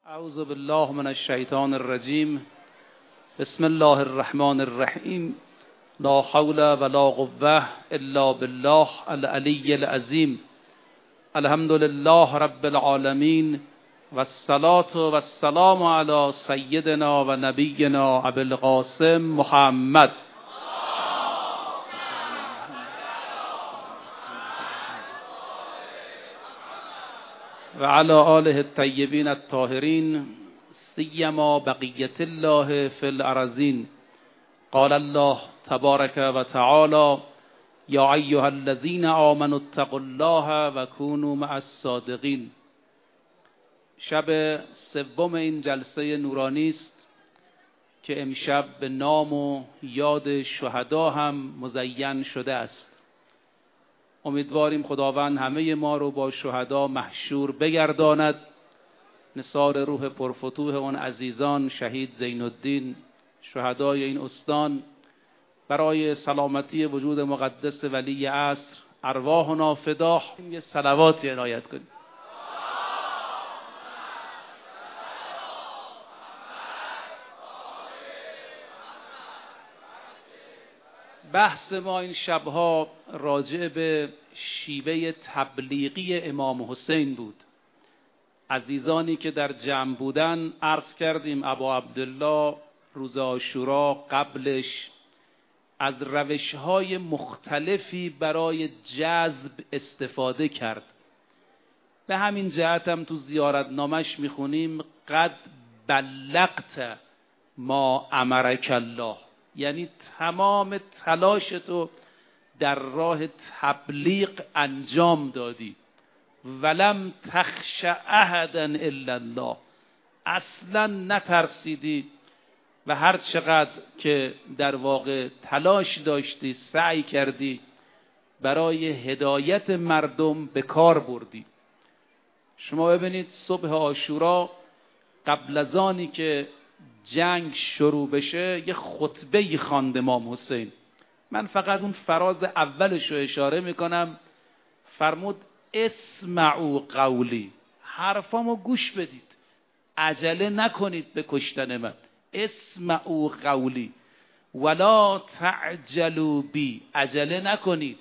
اعوذ بالله من الشیطان الرجیم. بسم الله الرحمن الرحیم. لا حول ولا قوة الا بالله العلی العظیم. الحمد لله رب العالمین والصلاة والسلام علی سیدنا و نبینا ابی القاسم محمد و علی آله الطیبین الطاهرین سیما بقیت الله فی الارضین. قال الله تبارک و تعالی یا ایها الذین آمنوا اتقوا الله و کونوا مع الصادقین. شب سوم این جلسه نورانی است که امشب به نام و یاد شهدا هم مزین شده است. امیدواریم خداوند همه ما رو با شهدا محشور بگرداند. نثار روح پرفتوح اون عزیزان شهید زین الدین، شهدای این استان، برای سلامتی وجود مقدس ولی عصر ارواحنا فداه. یه صلواتی عنایت کنیم. بحث ما این شبها راجع به شیوه تبلیغی امام حسین بود. عزیزانی که در جمع بودن عرض کردیم ابا عبدالله روز عاشورا قبلش از روش‌های مختلفی برای جذب استفاده کرد. به همین جهت هم تو زیارتنامش میخونیم قد بلغت ما امرک الله، یعنی تمام تلاشتو در راه تبلیغ انجام دادی. ولم تخش احدا الا الله، اصلا نترسیدی و هر چقدر که در واقع تلاش داشتی سعی کردی برای هدایت مردم به کار بردی. شما ببینید صبح عاشورا قبل از آنی که جنگ شروع بشه یه خطبه خواند امام حسین. من فقط اون فراز اولش رو اشاره میکنم. فرمود اسمعوا قولی، حرفامو گوش بدید، عجله نکنید به کشتن من. اسمعوا قولی ولا تعجلوا بی، عجله نکنید.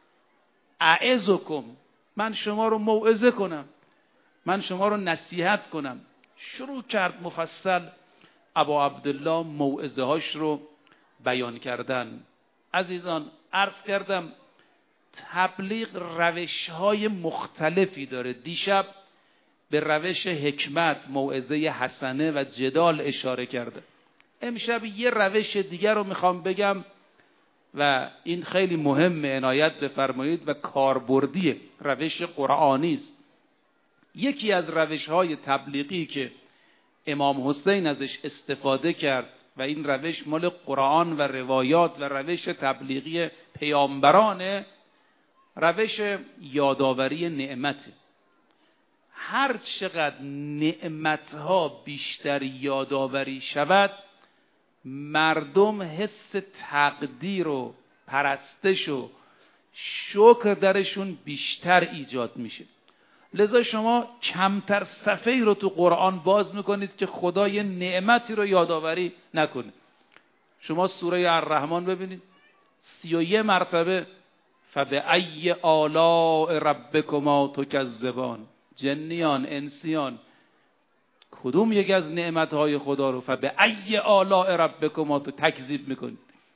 اعظکم، من شما رو موعظه کنم، من شما رو نصیحت کنم. شروع کرد مفصل ابا عبدالله موعظه هاش رو بیان کردن. عزیزان عرض کردم تبلیغ روش های مختلفی داره. دیشب به روش حکمت، موعظه حسنه و جدال اشاره کرده. امشب یه روش دیگر رو میخوام بگم و این خیلی مهمه، عنایت بفرمایید و کاربردیه، روش قرآنی است. یکی از روش های تبلیغی که امام حسین ازش استفاده کرد و این روش مال قرآن و روایات و روش تبلیغی پیامبرانه، روش یادآوری نعمته. هر چقدر نعمتها بیشتر یادآوری شود، مردم حس تقدیر و پرستش و شکر درشون بیشتر ایجاد میشه. لذا شما کمتر صفحه‌ای رو تو قرآن باز میکنید که خدا یه نعمتی رو یادآوری نکنه. شما سوره الرحمن ببینید 31 مرتبه فبأی آلاء ربکما تکذبان. جنیان انسیان کدوم یکی از نعمتهای خدا رو فبأی آلاء ربکما تکذیب میکنید؟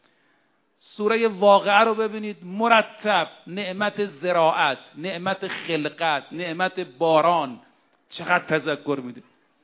سوره واقعه رو ببینید مرتب نعمت زراعت، نعمت خلقت، نعمت باران چقدر تذکر میده.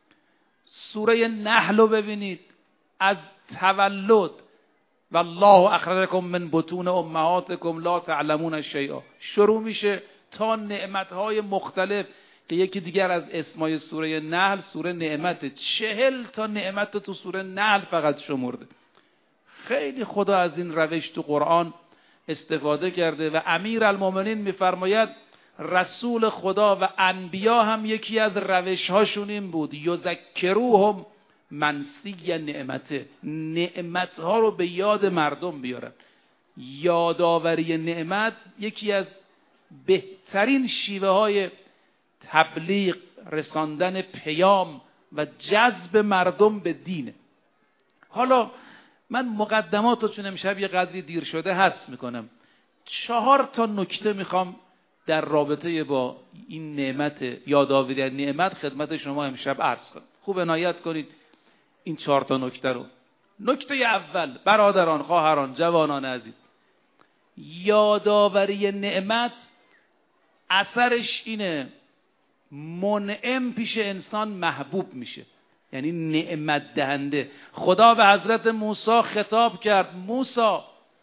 سوره نحل رو ببینید از تولد والله اخرجکم من بطون امهاتکم لا تعلمون شیئا شروع میشه تا نعمتهای مختلف که یکی دیگر از اسمای سوره نحل سوره نعمت. 40 تا نعمت تو سوره نحل فقط شمرده. خیلی خدا از این روش تو قرآن استفاده کرده و امیرالمومنین میفرماید رسول خدا و انبیا هم یکی از روش هاشون این بود یذکروهم منسی نعمته، نعمت ها رو به یاد مردم بیارن. یادآوری نعمت یکی از بهترین شیوه های تبلیغ، رساندن پیام و جذب مردم به دینه. حالا من مقدمات رو چون امشب یه قدری دیر شده حذف میکنم. 4 نکته میخوام در رابطه با این نعمت، یادآوری نعمت خدمت شما امشب عرض کنم. خوب عنایت کنید این 4 نکته رو. نکته اول، برادران، خواهران، جوانان عزیز، یادآوری نعمت اثرش اینه منعم پیش انسان محبوب میشه، یعنی نعمت دهنده. خدا به حضرت موسی خطاب کرد: موسی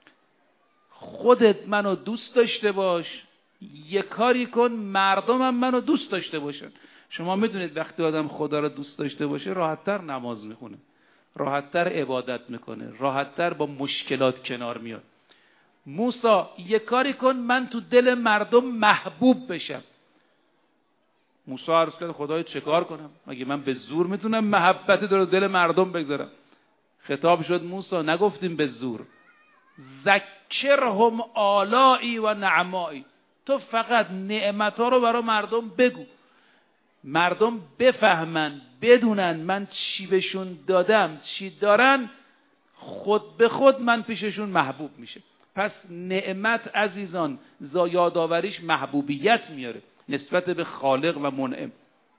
خودت منو دوست داشته باش، یه کاری کن مردمم منو دوست داشته باشن. شما میدونید وقتی آدم خدا رو دوست داشته باشه راحت‌تر نماز میخونه، راحت‌تر عبادت میکنه، راحت‌تر با مشکلات کنار میاد. موسی یه کاری کن من تو دل مردم محبوب بشم. موسی عرض کرد خدای چه کار کنم؟ مگه من به زور میتونم محبت در دل مردم بگذارم؟ خطاب شد: موسی نگفتیم به زور، ذکرهم آلائی و نعمائی، تو فقط نعمت‌ها رو برای مردم بگو، مردم بفهمن، بدونن من چی بهشون دادم، چی دارن، خود به خود من پیششون محبوب میشه. پس نعمت عزیزان یادآوریش محبوبیت میاره نسبت به خالق و منعم.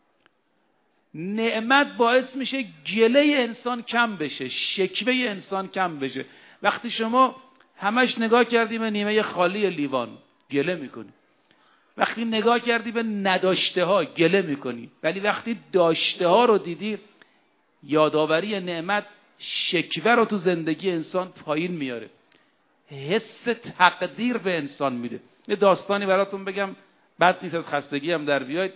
نعمت باعث میشه گله انسان کم بشه، شکوه انسان کم بشه. وقتی شما همش نگاه کردی به نیمه خالی لیوان گله میکنی، وقتی نگاه کردی به نداشته ها گله میکنی، ولی وقتی داشته ها رو دیدی، یادآوری نعمت شکوه رو تو زندگی انسان پایین میاره، حس تقدیر به انسان میده. یه داستانی براتون بگم، بد نیست از خستگی هم در بیاید.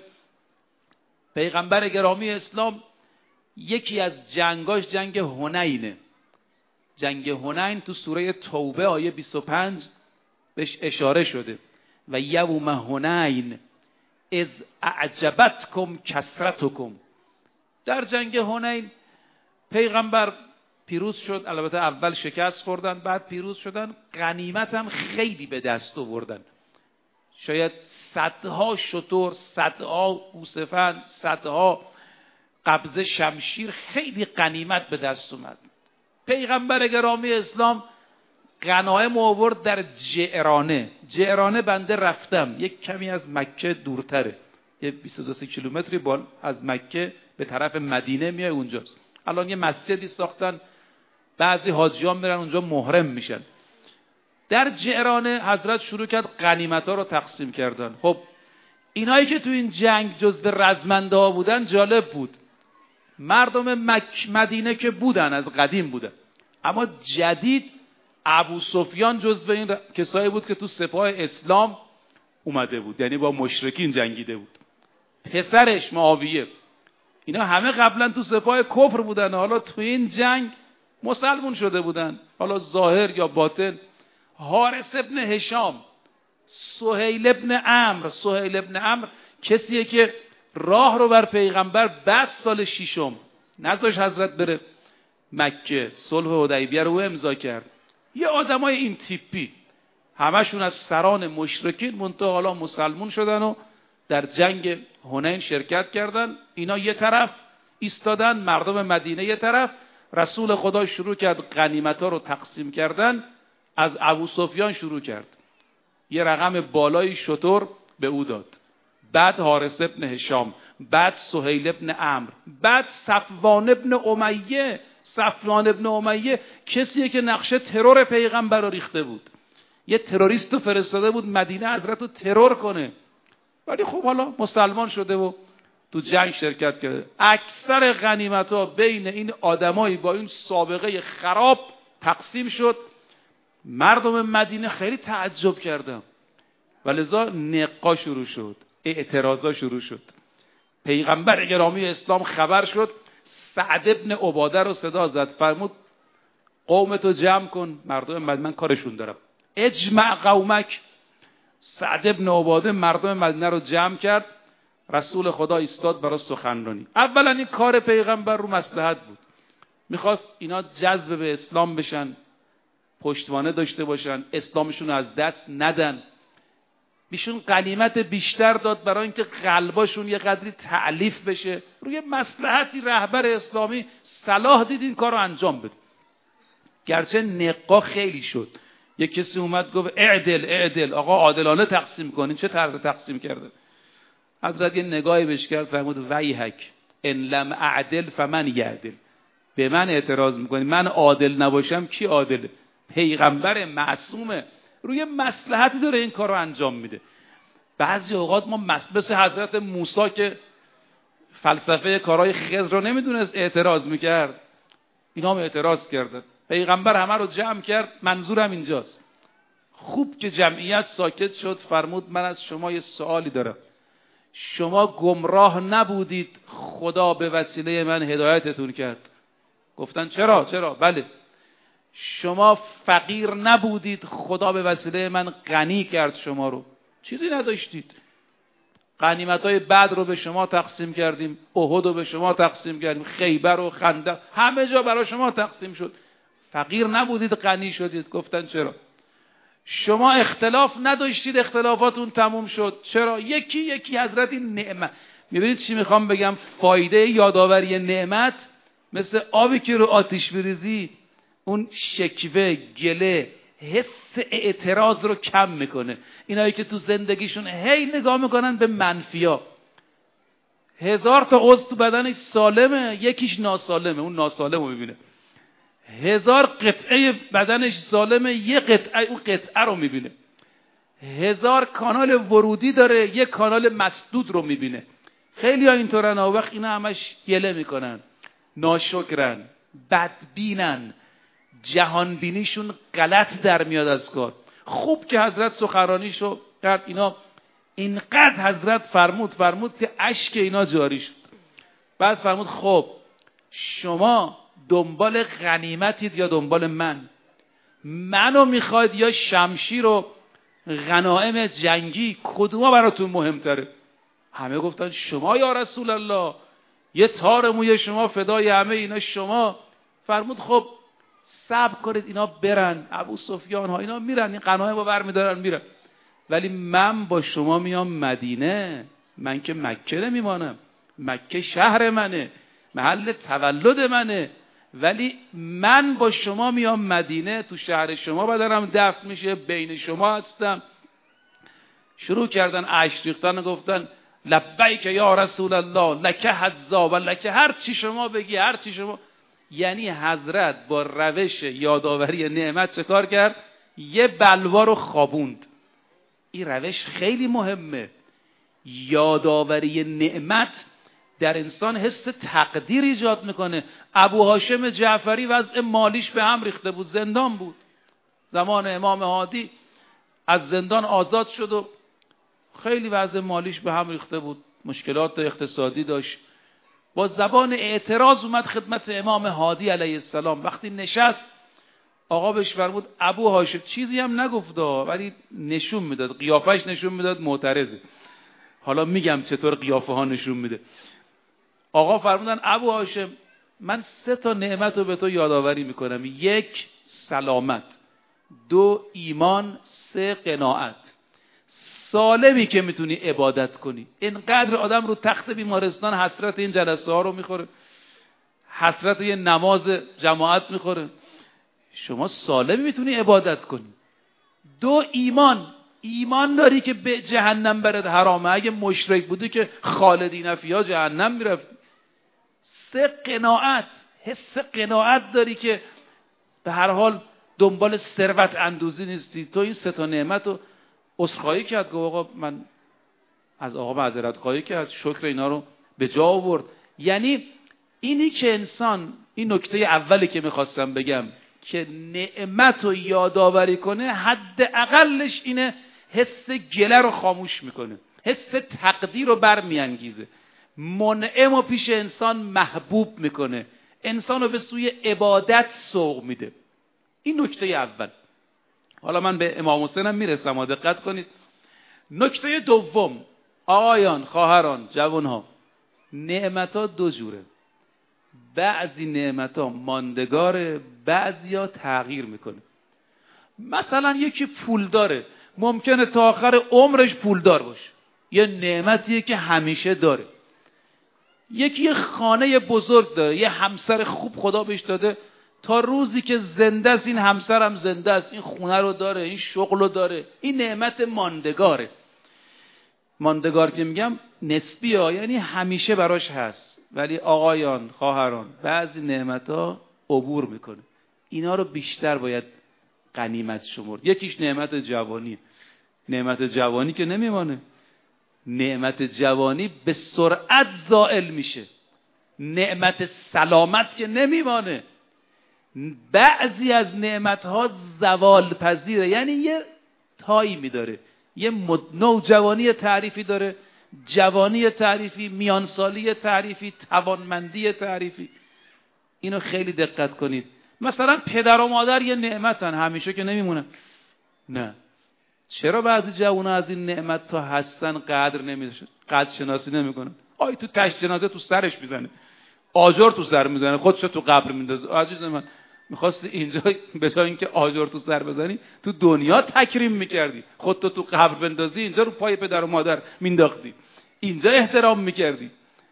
پیغمبر گرامی اسلام یکی از جنگاش جنگ هنینه. جنگ هنین تو سوره توبه آیه 25 بهش اشاره شده: و یوم هنین اذ اعجبتکم کثرتکم. در جنگ هنین پیغمبر پیروز شد، البته اول شکست خوردن بعد پیروز شدن، غنیمت هم خیلی به دست آوردن، شاید صدها شتر، صدها گوسفند، صدها قبضه شمشیر، خیلی غنیمت به دست اومد. پیغمبر گرامی اسلام غنایم آورد در جعرانه. جعرانه بنده رفتم، یک کمی از مکه دورتره، یه 22 کیلومتری از مکه به طرف مدینه میای اونجاست. الان یه مسجدی ساختن، بعضی حاجیان میرن اونجا محرم میشن. در جعرانه حضرت شروع کرد غنیمت‌ها رو تقسیم کردن. خب اینایی که تو این جنگ جزو رزمنده ها بودن جالب بود، مردم مدینه که بودن از قدیم بودن، اما جدید ابو سفیان جزو این کسایی بود که تو سپاه اسلام اومده بود، یعنی با مشرکین جنگیده بود. پسرش معاویه، اینا همه قبلا تو سپاه کفر بودن، حالا تو این جنگ مسلمون شده بودن، حالا ظاهر یا باطن. حارث ابن هشام، سهیل ابن عمرو کسیه که راه رو بر پیغمبر بس سال 6 نذاشت حضرت بره مکه، صلح حدیبیه رو امضا کرد. یه آدمای این تیپی همشون از سران مشرکین منتها حالا مسلمون شدن و در جنگ هنین شرکت کردن. اینا یه طرف ایستادن، مردم مدینه یه طرف. رسول خدا شروع کرد غنیمت‌ها رو تقسیم کردن. از ابو سفیان شروع کرد، یه رقم بالای شتر به او داد، بعد حارث ابن هشام، بعد سهیل ابن عمرو، بعد صفوان ابن امیه کسیه که نقشه ترور پیغمبر رو ریخته بود. یه تروریست رو فرستاده بود مدینه حضرت رو ترور کنه، ولی خب حالا مسلمان شده و تو جنگ شرکت کرده. اکثر غنیمت‌ها بین این آدمایی با این سابقه خراب تقسیم شد. مردم مدینه خیلی تعجب کردن و لذا نقا شروع شد، اعتراضا شروع شد. پیغمبر گرامی اسلام خبر شد، سعد ابن عباده رو صدا زد، فرمود قومتو جمع کن، مردم مدینه من کارشون دارم، اجمع قومک. سعد ابن عباده مردم مدینه رو جمع کرد، رسول خدا ایستاد برای سخنرانی. اولا این کار پیغمبر رو مصلحت بود، میخواست اینا جذب به اسلام بشن، پشتوانه داشته باشن، اسلامشون از دست ندن. ایشون غنیمت بیشتر داد برای اینکه قلباشون یه قدری تألیف بشه. روی مصلحتی رهبر اسلامی صلاح دید این کار رو انجام بده. گرچه نقا خیلی شد. یک کسی اومد گفت اعدل، آقا عادلانه تقسیم کنین. چه طرز تقسیم کرده؟ حضرت یه نگاهی بهش کرد، فرمود ویحک ان لم اعدل فمن یعدل. به من اعتراض میکنی؟ من عادل نباشم کی عادله؟ پیغمبر معصومه، روی مصلحتی داره این کار رو انجام میده. بعضی اوقات ما مثل حضرت موسی که فلسفه کارهای خضر رو نمیدونست اعتراض میکرد، اینا هم اعتراض کردن. پیغمبر همه رو جمع کرد، منظورم اینجاست. خوب که جمعیت ساکت شد، فرمود من از شما یه سوالی دارم. شما گمراه نبودید خدا به وسیله من هدایتتون کرد؟ گفتن چرا؟ بله. شما فقیر نبودید خدا به وسیله من غنی کرد شما رو؟ چیزی نداشتید. غنیمت‌های بدر رو به شما تقسیم کردیم، احد رو به شما تقسیم کردیم، خیبر و خندق همه جا برای شما تقسیم شد. فقیر نبودید غنی شدید؟ گفتن چرا؟ شما اختلاف نداشتید اختلافاتون تموم شد؟ چرا؟ یکی حضرت نعمت. میبینید چی میخوام بگم؟ فایده یادآوری نعمت مثل آبی که رو آتش بریزی اون شکوه، گله، حس اعتراض رو کم میکنه. اینایی که تو زندگیشون هی نگاه میکنن به منفیا، 1000 تا عضو تو بدنش سالمه، یکیش ناسالمه، اون ناسالم رو میبینه. 1000 قطعه بدنش سالمه، یه قطعه اون قطعه رو میبینه. 1000 کانال ورودی داره، یه کانال مسدود رو میبینه. خیلی ها اینطورن، و وقت اینا همش گله میکنن، ناشکرن، بدبینن، جهانبینیشون غلط در میاد از کار. خوب که حضرت سخنرانیشو کرد، اینا اینقدر حضرت فرمود که اشک اینا جاری شد. بعد فرمود خب شما دنبال غنیمتید یا دنبال منو میخواید یا شمشیر و غنایم جنگی؟ کدوما براتون مهمتره؟ همه گفتن شما یا رسول الله، یه تار موی شما فدای همه اینا شما. فرمود خب صبر کنید اینا برن، ابو سفیان ها اینا میرن، این غنایم رو برمیدارن میرن، ولی من با شما میام مدینه. من که مکه نمیمانم، مکه شهر منه، محل تولد منه، ولی من با شما میام مدینه، تو شهر شما بدنم دفن میشه، بین شما هستم. شروع کردن اشک ریختن و گفتن لبیک یا رسول الله، لک حظا و لک، هر چی شما بگی، هر چی شما. یعنی حضرت با روش یادآوری نعمت چه کار کرد؟ یه بلوا رو خوابوند. این روش خیلی مهمه. یادآوری نعمت در انسان حس تقدیر ایجاد میکنه. ابو هاشم جعفری وضع مالیش به هم ریخته بود، زندان بود. زمان امام هادی از زندان آزاد شد و خیلی وضع مالیش به هم ریخته بود، مشکلات اقتصادی داشت. با زبان اعتراض اومد خدمت امام هادی علیه السلام. وقتی نشست آقا بهش فرمود ابو هاشم، چیزی هم نگفت ولی نشون میداد، قیافش نشون میداد معترضه. حالا میگم چطور قیافه ها نشون میده. آقا فرمودن ابو هاشم من 3 تا نعمت رو به تو یادآوری میکنم: 1 سلامت، 2 ایمان، 3 قناعت. سالمی که میتونی عبادت کنی. اینقدر آدم رو تخت بیمارستان حسرت این جلسه ها رو میخوره، حسرت یه نماز جماعت میخوره. شما سالمی میتونی عبادت کنی. 2 ایمان داری که به جهنم برد حرامه، اگه مشرک بودی که خالدین فیها جهنم میرفت. 3 قناعت، حس قناعت داری که به هر حال دنبال ثروت اندوزی نیستی. تو این 3 تا نعمت رو عذرخواهی کرد، گفت آقا من از آقا معذرت خواهی کرد، شکر اینا رو به جا آورد. یعنی اینی که انسان، این نکته اولی که میخواستم بگم، که نعمت رو یادآوری کنه، حداقلش اینه حس گله رو خاموش میکنه، حس تقدیر رو برمیانگیزه، منعم رو پیش انسان محبوب میکنه، انسان رو به سوی عبادت سوق میده. این نکته اول. حالا من به امام حسین هم میرسم، ها دقت کنید. نکته دوم، آقایان، خواهران، جوانها، نعمت‌ها 2 جوره. بعضی نعمت‌ها ماندگاره، بعضی‌ها تغییر میکنه. مثلا یکی پول داره، ممکنه تا آخر عمرش پولدار باشه، یه نعمتیه که همیشه داره. یکی یه خانه بزرگ داره، یه همسر خوب خدا بهش داده، تا روزی که زنده است این همسر هم زنده است، این خونه رو داره، این شغل رو داره، این نعمت ماندگاره. ماندگار که میگم نسبی ها، یعنی همیشه براش هست. ولی آقایان، خواهران، بعضی نعمت‌ها عبور میکنه، اینا رو بیشتر باید غنیمت شمرد. یکیش نعمت جوانی. نعمت جوانی که نمیمانه، نعمت جوانی به سرعت زائل میشه. نعمت سلامت که نمیمانه، بعضی از نعمت‌ها زوال پذیره، یعنی یه تایمی داره، یه نوجوانی تعریفی داره، جوانی تعریفی، میانسالی تعریفی، توانمندی تعریفی. اینو خیلی دقت کنید. مثلا پدر و مادر یه نعمتن، همیشه که نمیمونن. نه، چرا بعضی جوونا از این نعمت تا هستن قدر شناسی نمیکنن؟ آی تو تشت جنازه تو سرش میزنه، آجر تو سر میزنه، خودشو تو قبر میندازه. عزیز من، میخواستی اینجا به جای اینکه آجر تو سر بزنی تو دنیا تکریم میکردی، خودتو تو قبر بندازی، اینجا رو پای پدر و مادر مینداختی، اینجا احترام میکردی.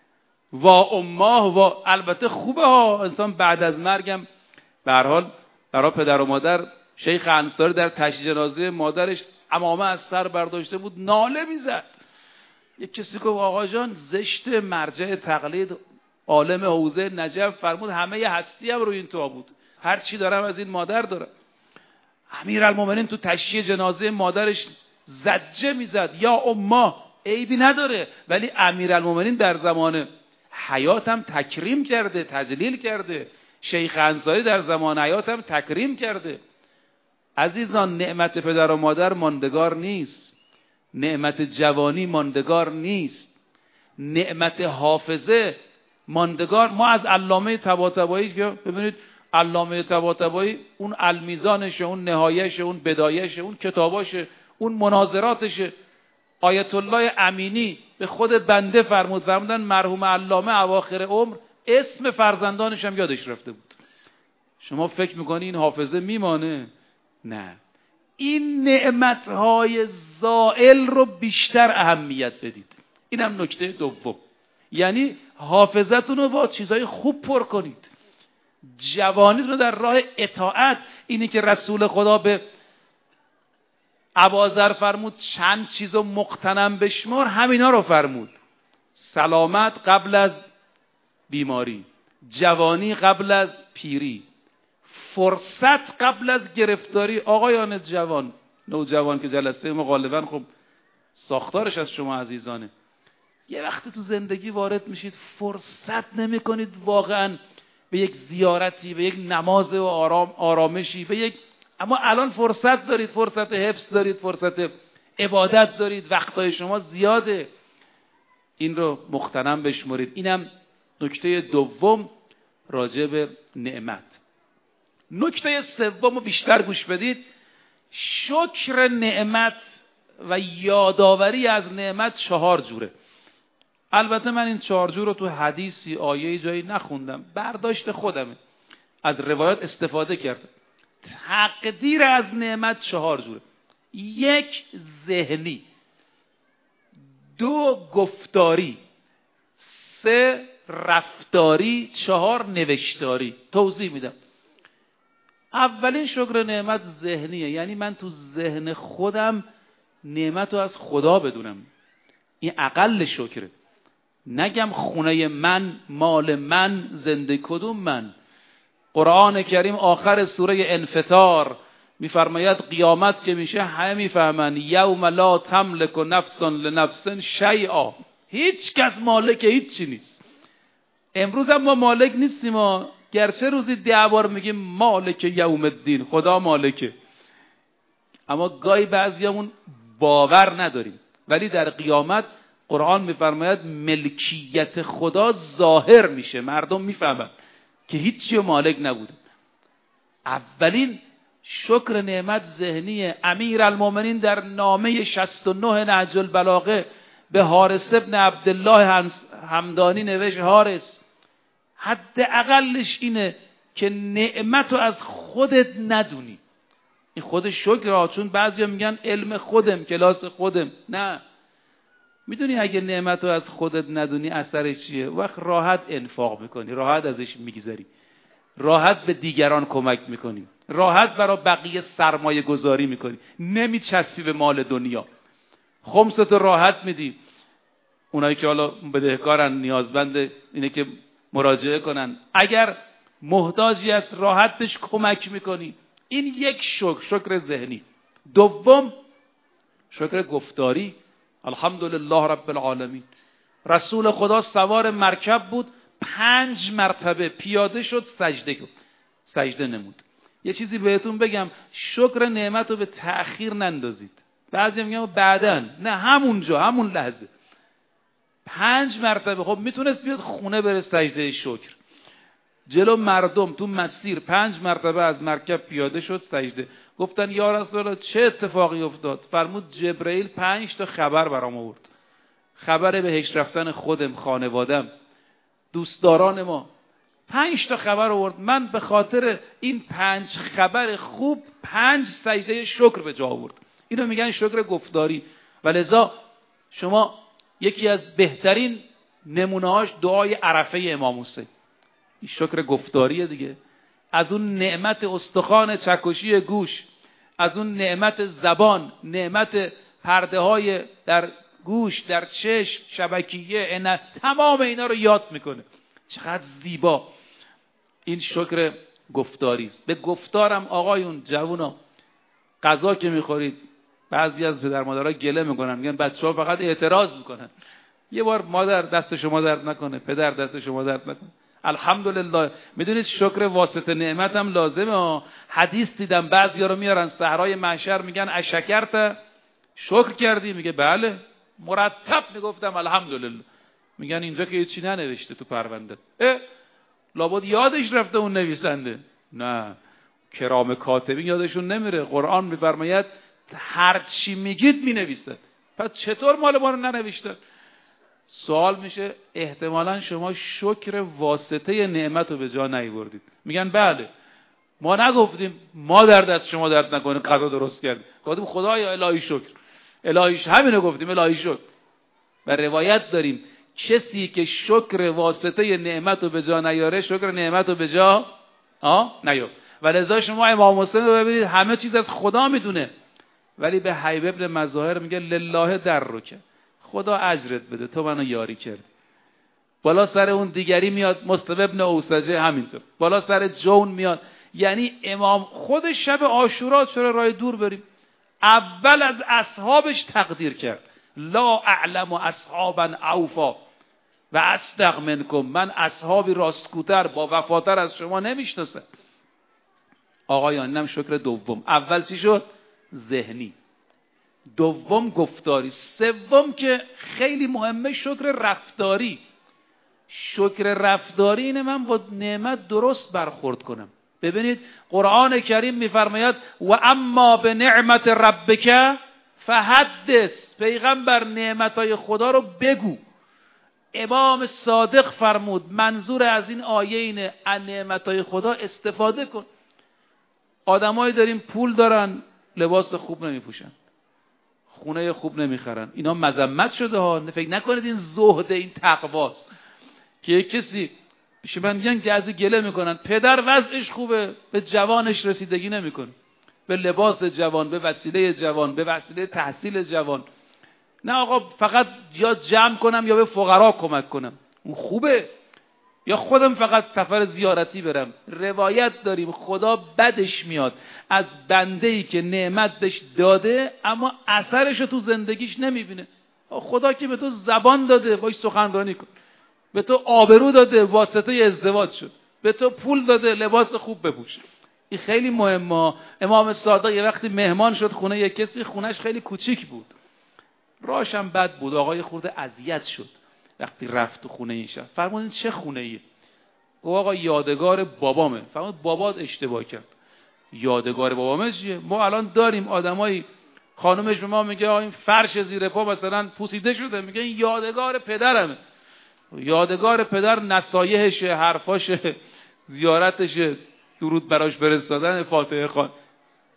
وا اماه، وا. البته خوبه ها انسان بعد از مرگم به هر حال برای پدر و مادر. شیخ انصاری در تشییع جنازه مادرش عمامه از سر برداشته بود، ناله میزد. یک کسی گفت آقا جان زشت، مرجع تقلید عالم حوزه نجف فرمود همه هستی هم روی این تابوت، هر چی دارم از این مادر دارم. امیرالمومنین تو تشییع جنازه مادرش زجه میزد، یا امه، عیبی نداره، ولی امیرالمومنین در زمان حیاتم تکریم کرده، تجلیل کرده. شیخ انصاری در زمان حیاتم تکریم کرده. عزیزان، نعمت پدر و مادر ماندگار نیست، نعمت جوانی ماندگار نیست، نعمت حافظه ماندگار. ما از علامه طباطبایی که ببینید، علامه طباطبایی اون المیزانشه، اون نهایشه، اون بدایشه، اون کتاباشه، اون مناظراتشه. آیت الله امینی به خود بنده فرمودن مرحوم علامه اواخر عمر اسم فرزندانش هم یادش رفته بود. شما فکر میکنی این حافظه میمانه؟ نه. این نعمتهای زائل رو بیشتر اهمیت بدید. اینم نکته دوم، یعنی حافظتون رو با چیزهای خوب پر کنید، جوانیتون رو در راه اطاعت. اینی که رسول خدا به ابوذر فرمود چند چیزو مقتنم بشمار، همینا رو فرمود. سلامت قبل از بیماری، جوانی قبل از پیری، فرصت قبل از گرفتاری. آقایان جوان، نوجوان که جلسه ما غالبا خب ساختارش از شما عزیزانه، یه وقتی تو زندگی وارد میشید فرصت نمی کنید واقعا به یک زیارتی، به یک نماز و آرامشی، به یک، اما الان فرصت دارید، فرصت حفظ دارید، فرصت عبادت دارید، وقتهای شما زیاده. این رو مغتنم بشمرید. اینم نکته دوم راجع به نعمت. نکته سوم رو بیشتر گوش بدید. شکر نعمت و یادآوری از نعمت 4 جوره. البته من این 4 جور رو تو حدیثی، آیه‌ای جایی نخوندم، برداشت خودمه، از روایات استفاده کردم. تقدیر از نعمت 4 جوره. 1 ذهنی، 2 گفتاری، 3 رفتاری، 4 نوشتاری. توضیح میدم. اولین شکر نعمت ذهنیه، یعنی من تو ذهن خودم نعمت رو از خدا بدونم. این اقل شکره. نگم خونه من، مال من، زنده کدوم من. قرآن کریم آخر سوره انفطار میفرماید قیامت که میشه همه میفهمن یوم لا تملک نفس لنفس شیئا، هیچ کس مالک هیچ چی نیست. امروز هم ما مالک نیستیم، ما گرچه روزی 10 بار میگیم مالک یوم الدین، خدا مالکه، اما گاهی بعضیامون باور نداریم. ولی در قیامت قرآن میفرماید ملکیت خدا ظاهر میشه، مردم میفهمن که هیچی مالک نبوده. اولین شکر نعمت ذهنیه. امیرالمومنین در نامه 69 نهج البلاغه به حارث ابن عبدالله همدانی نوشت حارث، حد اقلش اینه که نعمتو از خودت ندونی. این خودش شکر. چون بعضیا میگن علم خودم، کلاس خودم. نه، میدونی اگه نعمت رو از خودت ندونی اثرش چیه؟ وقت راحت انفاق میکنی، راحت ازش میگذری، راحت به دیگران کمک میکنی، راحت برای بقیه سرمایه گذاری میکنی، نمیچسبی به مال دنیا. خمستو راحت میدی. اونایی که حالا بدهکارن، نیازمند اینه که مراجعه کنن، اگر محتاجی است راحت بهش کمک میکنی. این یک شکر ذهنی. دوم شکر گفتاری. الحمدلله رب العالمین. رسول خدا سوار مرکب بود، 5 مرتبه پیاده شد، سجده نمود. یه چیزی بهتون بگم، شکر نعمت رو به تأخیر نندازید. بعضی میگن بعدن، نه، همونجا، همون لحظه 5 مرتبه. خب میتونست بیاد خونه بره سجده شکر، جلو مردم تو مسیر 5 مرتبه از مرکب پیاده شد سجده. گفتن یا رسول الله چه اتفاقی افتاد؟ فرمود جبرئیل 5 تا خبر برام آورد. خبر بهشت رفتن خودم، خانوادم، دوستداران ما. 5 تا خبر آورد. من به خاطر این 5 خبر خوب 5 سجده شکر به جا آورد. اینو میگن شکر گفتاری. ولذا شما یکی از بهترین نمونه‌هاش دعای عرفه امام حسین. این شکر گفتاریه دیگه. از اون نعمت استخوان چکشی گوش، از اون نعمت زبان، نعمت پرده های در گوش، در چشم، شبکیه، تمام اینا رو یاد میکنه. چقدر زیبا. این شکر گفتاری است. به گفتارم آقایون، جوونا، غذا که میخورید بعضی از پدر مادرها گله میکنن، میگن بچه‌ها فقط اعتراض میکنن. یه بار مادر دست شما درد نکنه، پدر دست شما درد نکنه. الحمدلله. میدونید شکر واسطه نعمت هم لازمه. حدیث دیدم بعضیا رو میارن صحرای محشر، میگن اشکرت، شکر کردی؟ میگه بله. مرتب میگفتم الحمدلله. میگن اینجا که چی ننوشته تو پرونده. لابد یادش رفته اون نویسنده. نه، کرام کاتبین یادشون نمیره. قرآن میفرماید هر چی میگید مینویسه. پس چطور مال ما رو ننوشته؟ سوال میشه احتمالاً شما شکر واسطه نعمت رو به جا نیاوردید. میگن بله، ما نگفتیم ما در دست شما درد نکنه غذا درست کردیم، گفتیم خدایا الهی شکر. الهیش همینو گفتیم، الهی شکر. و روایت داریم کسی که شکر واسطه نعمت رو به جا نیاره، شکر نعمت رو به جا نیاره. ولذا شما امام حسین رو ببینید، همه چیز از خدا میدونه، ولی به حیب ابن مظاهر میگه لله درک، خدا اجرت بده، تو منو یاری کردی. بالا سر اون دیگری میاد مصطفی ابن اوسجه همینطور، بالا سر جون میاد. یعنی امام خود شب عاشورا چرا راه دور بریم؟ اول از اصحابش تقدیر کرد، لا اعلم اصحابا اوفا و اصدق منکم، من اصحابی راستگوتر با وفاتر از شما نمیشناسم. آقایان اینم شکر دوم. اول چی شد؟ ذهنی. دوم گفتاری. سوم که خیلی مهمه شکر رفتاری. شکر رفتاری اینه من با نعمت درست برخورد کنم. ببینید قرآن کریم میفرماید و اما به نعمت ربک فحدث، پیغمبر نعمتهای خدا رو بگو. امام صادق فرمود منظور از این آیه اینه از نعمتهای خدا استفاده کن. آدمایی داریم پول دارن لباس خوب نمیپوشن، خونه خوب نمیخرن، اینا مذمت شده ها. فکر نکنید این زهد، این تقواست که کسی پیش من میگن که از گله میکنن پدر وضعش خوبه به جوانش رسیدگی نمیکنه، به لباس جوان، به وسیله جوان، به وسیله تحصیل جوان. نه آقا، فقط یا جمع کنم یا به فقرا کمک کنم، اون خوبه. یا خودم فقط سفر زیارتی برم. روایت داریم خدا بدش میاد از بنده‌ای که نعمت بهش داده اما اثرش رو تو زندگیش نمیبینه. خدا که به تو زبان داده باش سخنرانی کن، به تو آبرو داده واسطه ازدواج شد، به تو پول داده لباس خوب بپوش. این خیلی مهمه. امام صادق یه وقتی مهمان شد خونه یک کسی، خونش خیلی کوچیک بود، راهش هم بد بود، آقای خورده اذیت شد. وقتی رفت تو خونه این شب فرمودین چه خونه ایه؟ گفت آقا یادگار بابامه. فرمود بابات اشتباه کرد. یادگار بابامه چیه؟ ما الان داریم آدمایی خانومش به ما میگه این فرش زیر پا مثلا پوسیده شده، میگه این یادگار پدرمه. یادگار پدر نصایحشه، حرفاشه، زیارتشه، درود براش فرستادن، فاتحه خوان.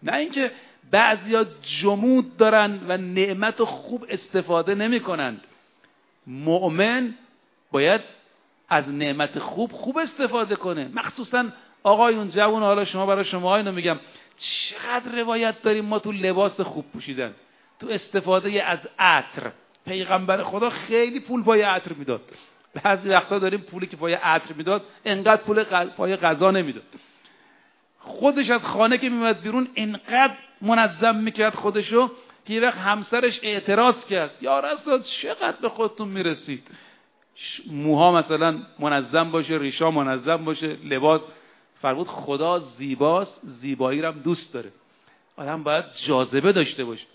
نه اینکه بعضیا جمود دارن و نعمت رو خوب استفاده نمی کنند. مؤمن باید از نعمت خوب استفاده کنه. مخصوصا آقایون جوان، حالا شما برای شما اینو میگم، چقدر روایت داریم ما تو لباس خوب پوشیدن، تو استفاده از عطر. پیغمبر خدا خیلی پول پای عطر میداد. بعضی وقتا داریم پولی که پای عطر میداد انقدر پول پای غذا نمیداد. خودش از خانه که میومد بیرون انقدر منظم میکرد خودشو که یه وقت همسرش اعتراض کرد، یا رسول چقدر به خودتون میرسید؟ موها مثلا منظم باشه، ریشا منظم باشه، لباس. فرمود خدا زیباست، زیبایی رو هم دوست داره. آدم باید جاذبه داشته باشه.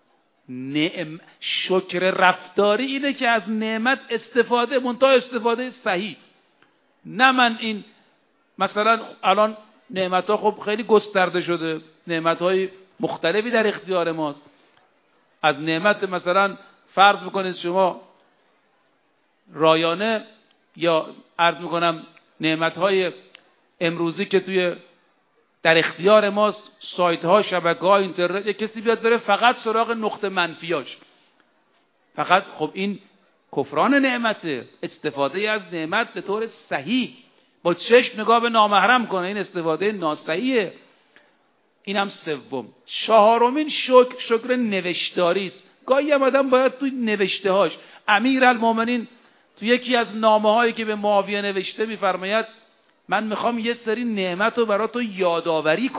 شکر رفتاری اینه که از نعمت استفاده، منتها استفاده صحیح. نه من این مثلا الان نعمت ها خب خیلی گسترده شده، نعمت های مختلفی در اختیار ماست. از نعمت مثلا فرض بکنید شما رایانه، یا عرض میکنم نعمت های امروزی که در اختیار ماست، سایت ها، شبکه ها، اینترنت، یک کسی بیاد بره فقط سراغ نقطه منفیاش، فقط خب این کفران نعمته. استفاده از نعمت به طور صحیح، با چشم نگاه به نامحرم کنه، این استفاده ناصحیحه. اینم سوم. چهارمین شکر نوشتاری است. گاهی هم آدم باید توی نوشته هاش، امیرالمومنین تو یکی از نامه هایی که به معاویه نوشته میفرماید من میخوام یه سری نعمت رو برای تو یادآوری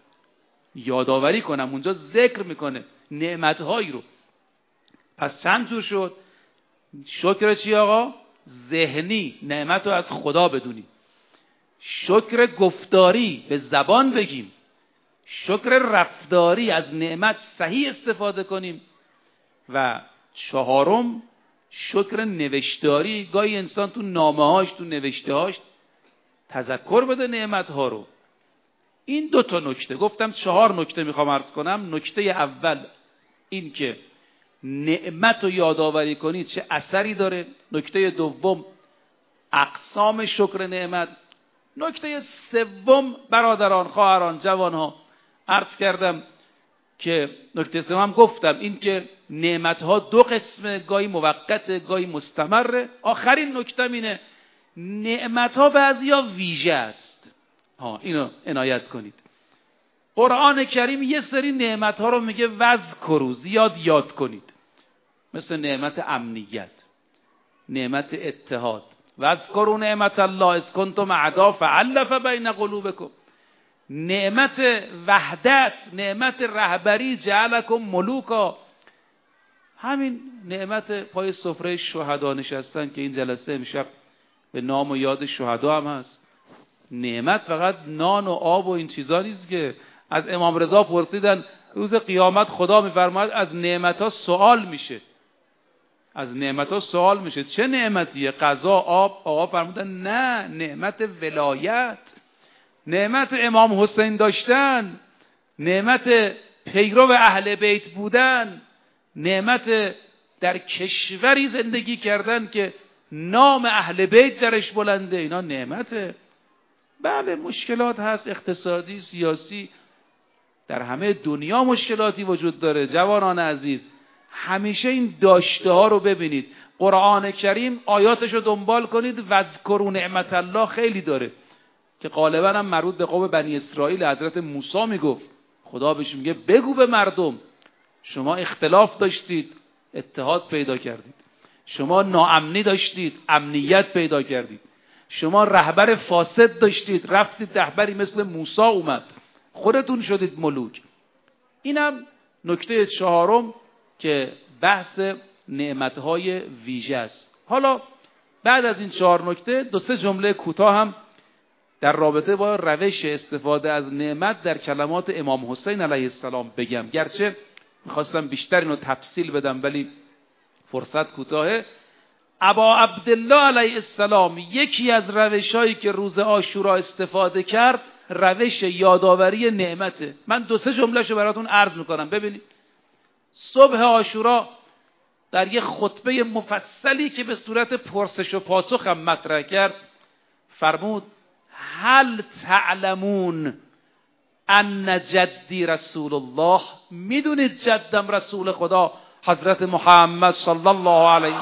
کنم. اونجا ذکر میکنه نعمت هایی رو. پس چند جور شد؟ شکر چی آقا؟ ذهنی، نعمت رو از خدا بدونیم. شکر گفتاری، به زبان بگیم. شکر رفتاری، از نعمت صحیح استفاده کنیم. و چهارم شکر نوشتاری. گاهی انسان تو نامه‌هاش، تو نوشته‌هاش تذکر بده نعمت‌ها رو. این 2 نکته گفتم، 4 نکته میخوام عرض کنم. نکته اول این که نعمت رو یادآوری کنید چه اثری داره. نکته دوم اقسام شکر نعمت. نکته سوم برادران، خواهران، جوانها، عرض کردم که نکته سوم گفتم این که نعمت‌ها 2 قسمه، گاهی موقته گاهی مستمره. آخرین نکته اینه نعمت‌ها بعضیا ویژه است. اینو عنایت کنید. قرآن کریم یه سری نعمت‌ها رو میگه وذکروا، زیاد یاد کنید. مثل نعمت امنیت، نعمت اتحاد. وذکروا نعمت الله اذ کنتم اعداء فالف بین قلوبکم. نعمت وحدت، نعمت رهبری، جعلکم ملوکا. همین نعمت پای سفره شهدا نشستن که این جلسه امشب به نام و یاد شهدا هم هست. نعمت فقط نان و آب و این چیزا نیست که. از امام رضا پرسیدن روز قیامت خدا میفرماید از نعمت‌ها سوال میشه. از نعمت‌ها سوال میشه. چه نعمتیه؟ غذا، آب. آقا فرمودن نه، نعمت ولایت، نعمت امام حسین داشتن، نعمت پیرو اهل بیت بودن، نعمت در کشوری زندگی کردن که نام اهل بیت درش بلنده. اینا نعمته. بله مشکلات هست، اقتصادی، سیاسی، در همه دنیا مشکلاتی وجود داره. جوانان عزیز همیشه این داشته ها رو ببینید. قرآن کریم آیاتش رو دنبال کنید. وذکروا نعمت الله خیلی داره که غالبا هم مربوط به قوم بنی اسرائیل. حضرت موسی میگفت، خدا بهش میگه بگو به مردم شما اختلاف داشتید، اتحاد پیدا کردید. شما ناامنی داشتید، امنیت پیدا کردید. شما رهبر فاسد داشتید، رفتید رهبری مثل موسی اومد، خودتون شدید ملوک. اینم نکته 4 که بحث نعمتهای ویژه است. حالا بعد از این 4 نکته 2-3 جمله کوتاه هم در رابطه با روش استفاده از نعمت در کلمات امام حسین علیه السلام بگم. گرچه میخواستم بیشتر اینو تفصیل بدم ولی فرصت کوتاهه. ابا عبدالله علیه السلام یکی از روشایی که روز عاشورا استفاده کرد روش یادآوری نعمته. من 2-3 جملهشو براتون عرض میکنم. ببینید صبح عاشورا در یک خطبه مفصلی که به صورت پرسش و پاسخ هم مطرح کرد فرمود هل تعلمون ان جدی رسول الله، میدونید جدم رسول خدا حضرت محمد صلی الله علیه.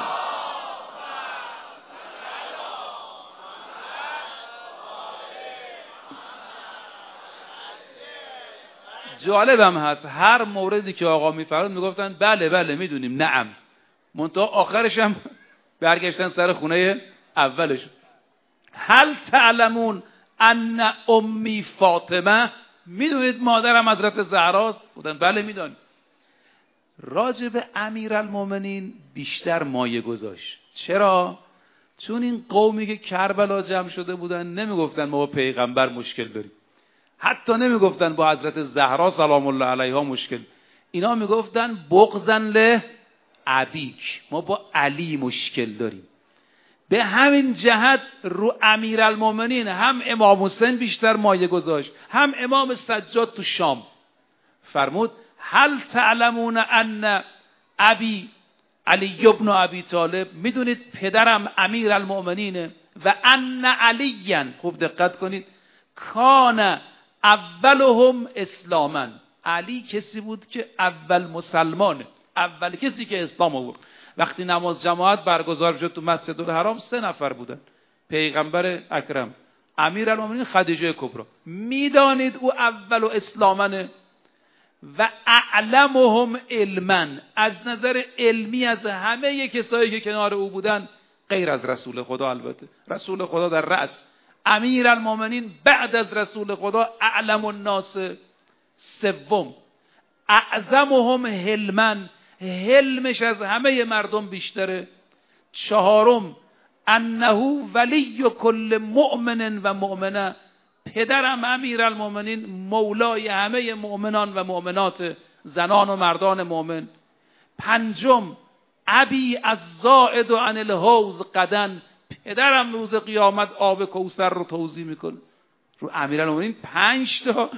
جالبم هست هر موردی که آقا میفرمود میگفتن بله بله میدونیم نعم، منتها آخرش هم برگشتن سر خونه اولش. هل تعلمون ان امی فاطمه، میدونید مادرم حضرت زهراست؟ بودن بله میدونیم. راجع به امیرالمومنین بیشتر مایه گذاشت. چرا؟ چون این قومی که کربلا جمع شده بودن نمیگفتن ما با پیغمبر مشکل داریم، حتی نمیگفتن با حضرت زهرا سلام الله علیها مشکل، اینا میگفتن بغضن له ابیک، ما با علی مشکل داریم. به همین جهت رو امیرالمومنین هم امام حسین بیشتر مایه گذاشت، هم امام سجاد تو شام. فرمود هل تعلمون ان ابی علی ابن ابی طالب، میدونید پدرم امیرالمومنینه، و ان علیاً، خوب دقت کنید، کان اولهم اسلاما، علی کسی بود که اول مسلمانه، اول کسی که اسلام آورد. وقتی نماز جماعت برگزار شد تو مسجد الحرام 3 نفر بودن، پیغمبر اکرم، امیرالمومنین خدیجه کبری. میدانید او اول اسلامنه و اعلمهم علما، از نظر علمی از همه کسایی که کنار او بودن غیر از رسول خدا. البته رسول خدا در رأس، امیرالمومنین بعد از رسول خدا اعلم الناس، سوم اعظمهم حلما، حلمش از همه مردم بیشتره، چهارم انه ولی کل مؤمن و مؤمنه، پدرم امیرالمومنین مولای همه مؤمنان و مؤمنات، زنان و مردان مؤمن، پنجم ابی الزائد عن الحوض غدا، پدرم روز قیامت آب کوثر رو توزیع میکنه. رو امیرالمومنین 5 تا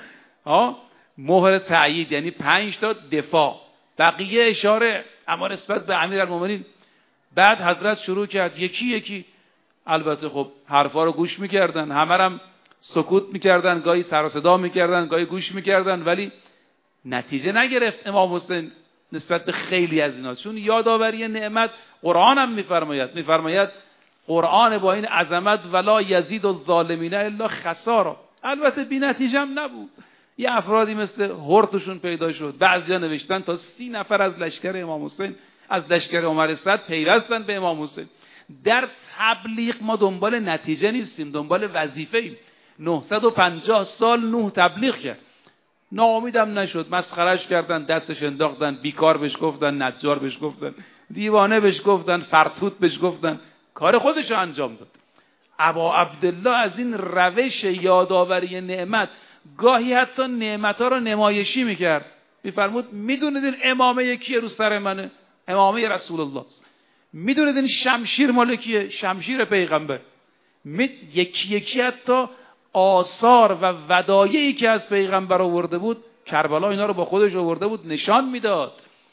مهر تأیید، یعنی 5 تا دفاع، بقیه اشاره، اما نسبت به امیرالمومنین. بعد حضرت شروع کرد یکی یکی، البته خب حرفا رو گوش میکردن، همه هم سکوت میکردن، گاهی سر و صدا میکردن، گاهی گوش میکردن، ولی نتیجه نگرفت امام حسین نسبت به خیلی از اینا، چون یادآوری نعمت قرآن هم میفرماید قرآن با این عظمت ولا یزید الظالمین الا خسارا. البته بی نتیجه هم نبود، یه افرادی مثل هرتشون پیدا شد، بعضیا نوشتن تا 30 نفر از لشکر امام حسین، از لشکر عمر صد پیوستن به امام حسین. در تبلیغ ما دنبال نتیجه نیستیم، دنبال وظیفه ایم. 950 سال نوح تبلیغ کرد، ناامیدم نشد، مسخرش کردن، دستش انداختن، بیکار بهش گفتن، نجار بهش گفتن، دیوانه بهش گفتن، فرتوت بهش گفتن، کار خودش رو انجام داد. ابا عبدالله از این روش یادآوری نعمت، گاهی حتی نعمت‌ها رو نمایشی میکرد. میفرمود میدونید این امامه کیه رو سر منه؟ امامه رسول الله. میدونید این شمشیر مال کیه؟ شمشیر پیغمبر. یکی یکی حتی آثار و ودایعی که از پیغمبر آورده بود، کربلا اینا رو با خودش آورده بود نشان میداد.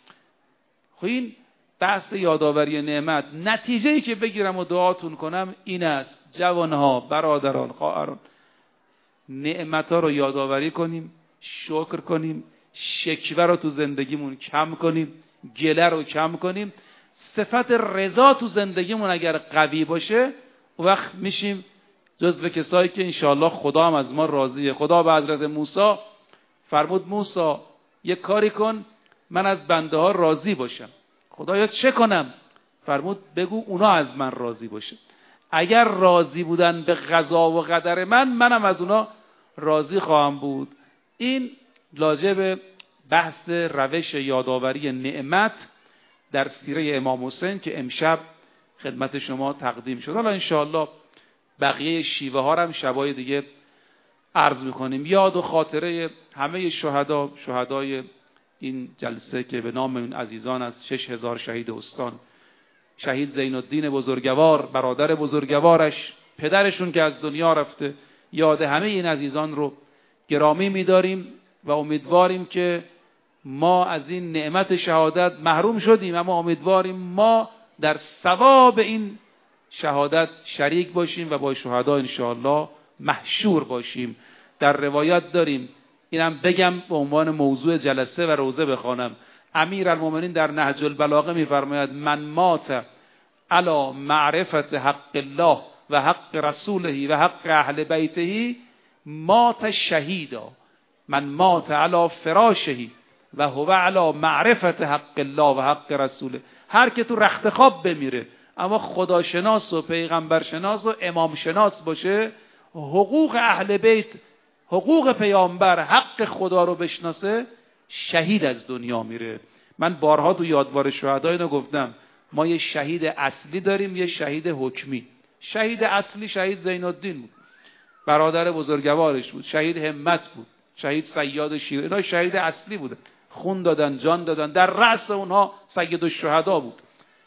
خب این بحث یادآوری نعمت. نتیجه‌ای که بگیرم و دعاتون کنم این است، جوانها، برادران، خواهران، نعمت‌ها رو یادآوری کنیم، شکر کنیم، شکوه رو تو زندگیمون کم کنیم، گله رو کم کنیم. صفت رضا تو زندگیمون اگر قوی باشه، وقت میشیم جزو کسایی که انشاءالله خدا هم از ما راضیه. خدا به حضرت موسی فرمود موسی یه کاری کن من از بنده ها راضی باشم. خدایا چه کنم؟ فرمود بگو اونا از من راضی باشن. اگر راضی بودن به قضا و قدر منم از اونا راضی خواهم بود. این راجع به بحث روش یادآوری نعمت در سیره امام حسین که امشب خدمت شما تقدیم شد. حالا انشاءالله بقیه شیوه ها هم شبای دیگه عرض میکنیم. یاد و خاطره همه شهدای این جلسه که به نام این عزیزان از 6000 شهید استان، شهید زین الدین بزرگوار، برادر بزرگوارش، پدرشون که از دنیا رفته، یاد همه این عزیزان رو گرامی می‌داریم و امیدواریم که ما از این نعمت شهادت محروم شدیم، اما امیدواریم ما در ثواب این شهادت شریک باشیم و با شهدا انشاءالله محشور باشیم. در روایت داریم اینم بگم به عنوان موضوع جلسه و روزه بخوانم. امیرالمومنین در نهج البلاغه میفرماید من مات علی معرفت حق الله و حق رسوله و حق اهل بیته مات شهیدا. من مات علی فراشه و هو علی معرفت حق الله و حق رسوله. هر که تو رخت خواب بمیره اما خداشناس و پیغمبرشناس و امام شناس باشه، حقوق اهل بیت، حقوق پیامبر، حق خدا رو بشناسه، شهید از دنیا میره. من بارها تو یادوار شهدا اینو گفتم، ما یه شهید اصلی داریم، یه شهید حکمی. شهید اصلی شهید زین الدین بود، برادر بزرگوارش بود، شهید همت بود، شهید صیاد شیر، اینا شهید اصلی بودن، خون دادن، جان دادن، در رأس اونها سید الشهدا بود.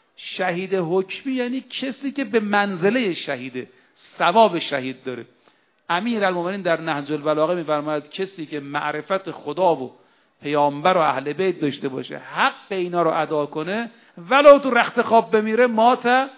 شهید حکمی یعنی کسی که به منزله شهیده، ثواب شهید داره. امیرالمومنین در نهج البلاغه میفرماید کسی که معرفت خدا و پیامبر و اهل بیت داشته باشه، حق اینا رو ادا کنه، ولو تو رخت خواب بمیره، مات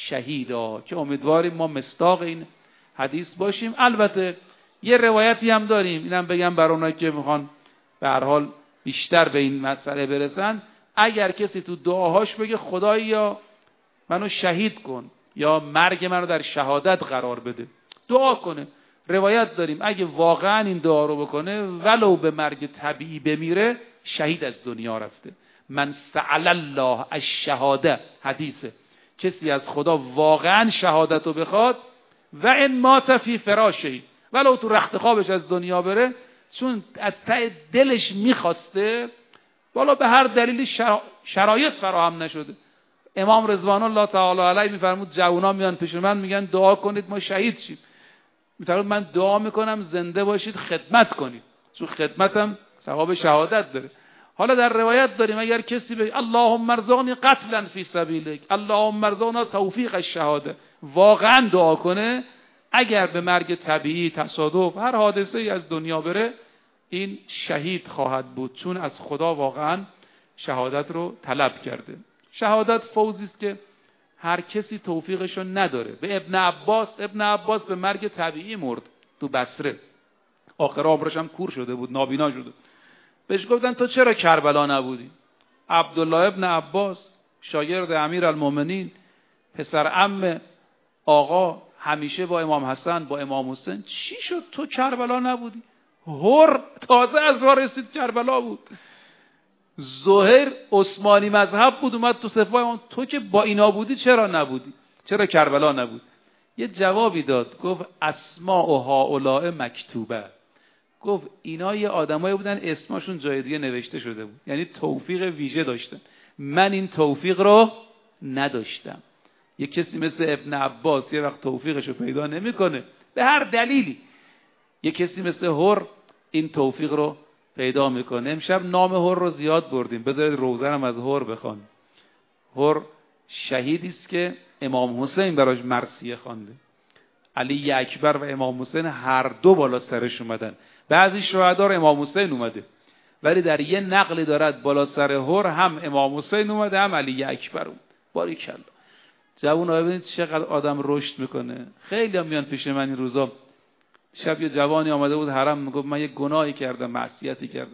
شهیدا. که امیدواریم ما مصداق این حدیث باشیم. البته یه روایتی هم داریم، اینم بگم برای اونایی که میخوان به هر حال بیشتر به این مسئله برسن، اگر کسی تو دعاهاش بگه خدایا منو شهید کن یا مرگ منو در شهادت قرار بده، دعا کنه. روایت داریم اگه واقعا این دعا رو بکنه، ولو به مرگ طبیعی بمیره، شهید از دنیا رفته. من سأل الله الشهاده، حدیثه، کسی از خدا واقعا شهادت رو بخواد، و ان مات فی فراشه، ولو تو رخت خوابش از دنیا بره، چون از ته دلش میخواسته، والا به هر دلیلی شرایط فراهم نشده. امام رضوان الله تعالی علیه میفرمود جوونا میان پیش من میگن دعا کنید ما شهید شیم، میفرمود من دعا میکنم زنده باشید خدمت کنید، چون خدمتم ثواب شهادت داره. حالا در روایت داریم اگر کسی بگه اللهم ارزقنی قتلا فی سبیلک، اللهم ارزقنا توفیق الشهاده، واقعا دعا کنه، اگر به مرگ طبیعی، تصادف، هر حادثه ای از دنیا بره، این شهید خواهد بود، چون از خدا واقعا شهادت رو طلب کرده. شهادت فوزی است که هر کسی توفیقش رو نداره. به ابن عباس به مرگ طبیعی مرد تو بصره، آخر عمرش هم کور شده بود، نابینا شده. بهش گفتن تو چرا کربلا نبودی؟ عبدالله ابن عباس شاگرد امیرالمومنین، پسر عم آقا، همیشه با امام حسن با امام حسین، چی شد تو کربلا نبودی؟ هر تازه از راه رسید کربلا بود. زهیر عثمانی مذهب بود، اومد تو صفای تو که با اینا بودی چرا نبودی؟ چرا کربلا نبود؟ یه جوابی داد، گفت اسماء هؤلاء مکتوبه. گفت اینا یه آدمایی بودن اسمشون جای دیگه نوشته شده بود، یعنی توفیق ویژه داشتن، من این توفیق رو نداشتم. یه کسی مثل ابن عباس یه وقت توفیقش رو پیدا نمیکنه به هر دلیلی، یه کسی مثل هر این توفیق رو پیدا میکنه. امشب نام هر رو زیاد بردیم، بذارید روزنم از هر بخوان. هر شهیدی است که امام حسین براش مرثیه خوانده. علی اکبر و امام حسین هر دو بالا سرش اومدن. بعضی شهدا رو امام حسین اومده، ولی در یه نقلی دارد بالا سر هر هم امام حسین اومده هم علی اکبر اومد. باریکلا. جوونا ببینید چقدر آدم رشد میکنه. خیلی هم میان پیش من این روزا. شب یه جوانی آمده بود حرم، میگفت من یه گناهی کردم، معصیتی کردم،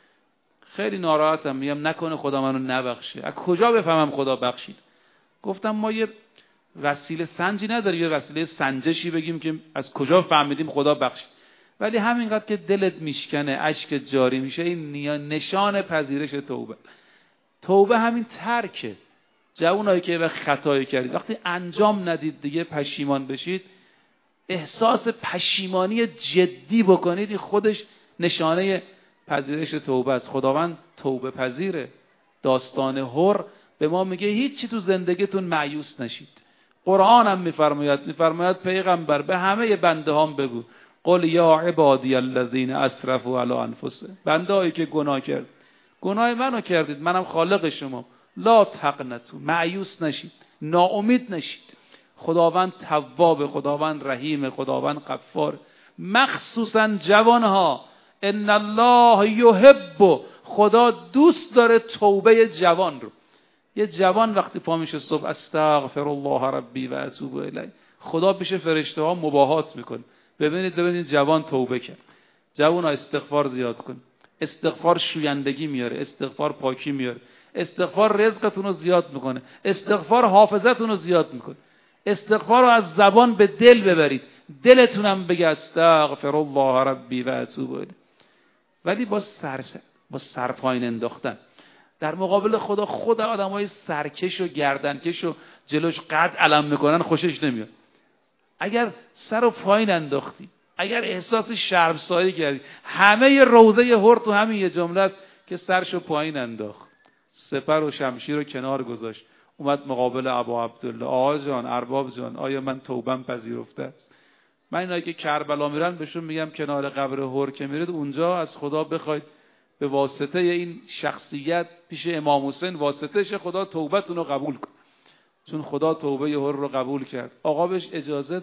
خیلی ناراحتم، میگم نکنه خدا منو نبخشه. از کجا بفهمم خدا بخشید؟ گفتم ما یه وسیله سنجی نداریم، یه وسیله سنجشی بگیم که از کجا فهمیدیم خدا بخشید. ولی همینقدر که دلت میشکنه، اشک جاری میشه، این نشان پذیرش توبه. توبه همین ترکه. جوانایی که وقت خطایی کردید، وقتی انجام ندید دیگه پشیمان بشید، احساس پشیمانی جدی بکنید، این خودش نشانه پذیرش توبه است. خداوند توبه پذیره. داستان هر به ما میگه هیچی تو زندگیتون مایوس نشید. قرآن هم میفرماید پیغمبر به همه بنده هام بگو قل یا عبادی الذین اسرفوا علی انفسهم، بندهایی که گناه کرد، گناه منو کردید، منم خالق شما، لا تقنطوا، مایوس نشید، ناامید نشید. خداوند تواب، خداوند رحیم، خداوند غفار. مخصوصا جوانها، ان الله یحب، خدا دوست داره توبه جوان رو. یه جوان وقتی پا میشه صبح استغفر الله ربی و اتوب الیه، خدا پیش فرشته ها مباهات میکنه. ببینید جوان توبه کرد. جوونا استغفار زیاد کن. استغفار شویندگی میاره، استغفار پاکی میاره، استغفار رزقتون رو زیاد میکنه، استغفار حافظتون رو زیاد میکنه. استغفار رو از زبان به دل ببرید، دلتونم بگه استغفر الله ربی و اتوب الیه. ولی با سر پایین انداختن در مقابل خدا آدمای سرکش و گردنکش و جلوش قد علم میکنن خوشش نمیاد. اگر سر و پایین انداختی، اگر احساس شرمساری کردی، همه روضه هر تو همین یه جمله است که سرشو پایین انداخت، سپر و شمشیر رو کنار گذاشت، اومد مقابل ابا عبدالله. آقا جان، ارباب جان، آیا من توبم پذیرفته است؟ من اینایی که کربلا میرن بهشون میگم کنار قبر هر که میرید اونجا از خدا بخواید به واسطه این شخصیت پیش امام حسین واسطهش خدا توبتون رو قبول کن، چون خدا توبه هر رو قبول کرد. آقا بهش اجازه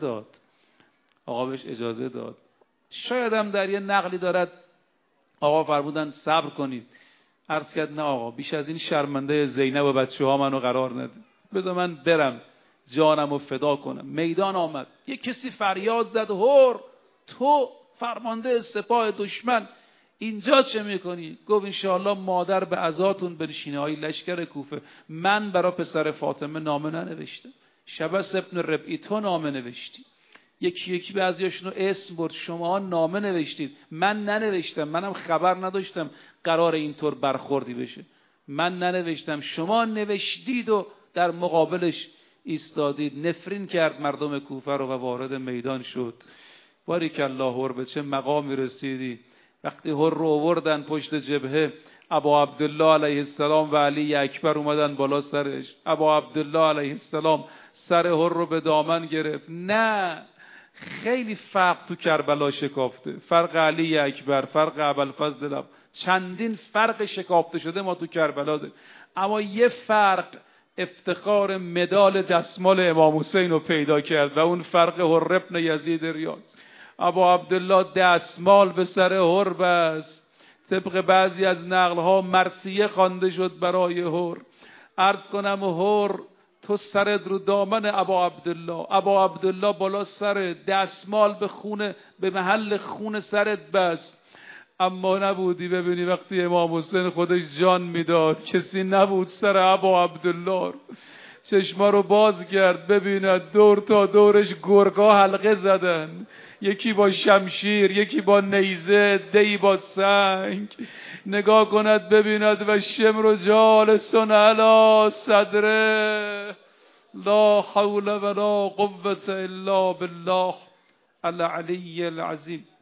داد. شاید هم در یه نقلی دارد آقا فرمودن صبر کنید. عرض کرد نه آقا، بیش از این شرمنده زینب و بچه ها منو قرار نده، بذار من برم جانم رو فدا کنم. میدان آمد، یک کسی فریاد زد هر، تو فرمانده سپاه دشمن اینجا چه میکنی؟ گفت انشاءالله مادر به عزاتون بنشینه های لشکر کوفه. من برای پسر فاطمه نامه ننوشتم، شبس ابن ربعی تو نامه نوشتی. یکی بعضیاشونو اسم برد، شما نامه نوشتید، من ننوشتم، منم خبر نداشتم قرار اینطور برخوردی بشه. من ننوشتم، شما نوشتید و در مقابلش ایستادید. نفرین کرد مردم کوفه رو و وارد میدان شد. باریکالله هر، به چه مقامی رسیدی. وقتی هر رو آوردن پشت جبهه، ابا عبدالله علیه السلام و علی اکبر اومدن بالا سرش. ابا عبدالله علیه السلام سر هر رو به دامن گرفت. نه، خیلی فرق تو کربلا شکافته. فرق علی اکبر، فرق ابوالفضل، چندین فرق شکافته شده ما تو کربلا داریم. اما یه فرق افتخار مدال دستمال امام حسین رو پیدا کرد و اون فرق هر ابن یزید ریاض. ابا عبدالله دستمال به سر هر بست. طبق بعضی از نقلها مرثیه خوانده شد برای هر. عرض کنم هر، تو سرت رو دامن ابا عبدالله، ابا عبدالله بالا سر، دستمال به خونه، به محل خون سرت بست. اما نبودی ببینی وقتی امام حسین خودش جان میداد کسی نبود سر ابا عبدالله. چشما رو باز کرد ببیند دور تا دورش گرگا حلقه زدن، یکی با شمشیر، یکی با نیزه، دی با سنگ. نگاه کند ببیند و شمر جالسون علی صدره، لا حول ولا قوة الا بالله العلی العظیم.